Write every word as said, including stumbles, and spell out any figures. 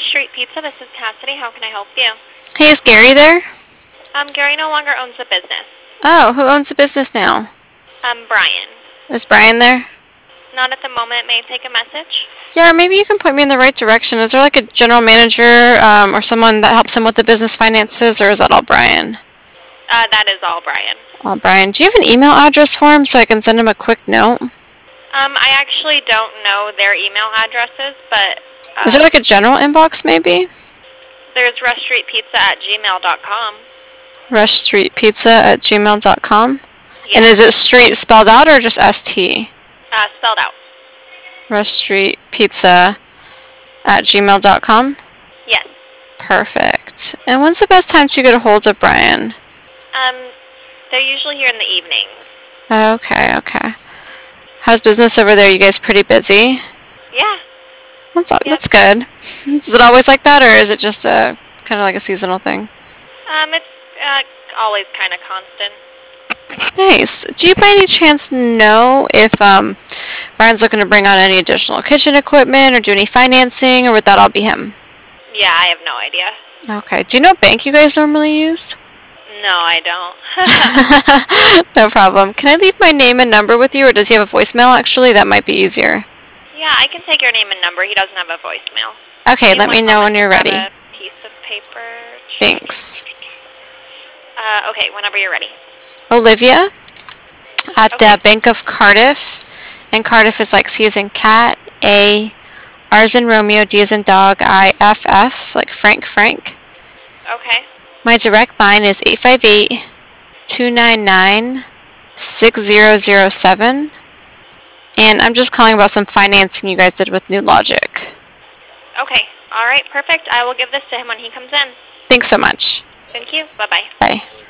Rush Street Pizza. This is Cassidy. How can I help you? Hey, is Gary there? Um, Gary no longer owns the business. Oh, who owns the business now? Um, Brian. Is Brian there? Not at the moment. May I take a message? Yeah, maybe you can point me in the right direction. Is there like a general manager um, or someone that helps him with the business finances, or is that all Brian? Uh, that is all Brian. All Brian. Do you have an email address for him so I can send him a quick note? Um, I actually don't know their email addresses, but... Uh, Is there like a general inbox maybe? There's rushstreetpizza at gmail dot com. rushstreetpizza at gmail dot com? Yes. And is it street spelled out or just S T? Uh, spelled out. rushstreetpizza at gmail dot com? Yes. Perfect. And when's the best time to get a hold of Brian? Um, they're usually here in the evenings. Okay, okay. How's business over there? You guys pretty busy? Yeah. That's Yep. that's good. Is it always like that, or is it just a kind of like a seasonal thing? Um, it's uh, always kind of constant. Nice. Do you by any chance know if um, Brian's looking to bring on any additional kitchen equipment or do any financing, or would that all be him? Yeah, I have no idea. Okay. Do you know what bank you guys normally use? No, I don't. No problem. Can I leave my name and number with you, or does he have a voicemail actually? That might be easier. Yeah, I can take your name and number. He doesn't have a voicemail. Okay, Give let me one know moment when you're to grab ready. A piece of paper. Thanks. Uh, okay, whenever you're ready. Olivia at Okay. the Bank of Cardiff. And Cardiff is like C as in cat, A, R as in Romeo, D as in dog, I, F, F, like Frank, Frank. Okay. My direct line is eight five eight, two nine nine, six zero zero seven. And I'm just calling about some financing you guys did with New Logic. Okay. All right, perfect. I will give this to him when he comes in. Thanks so much. Thank you. Bye-bye. Bye.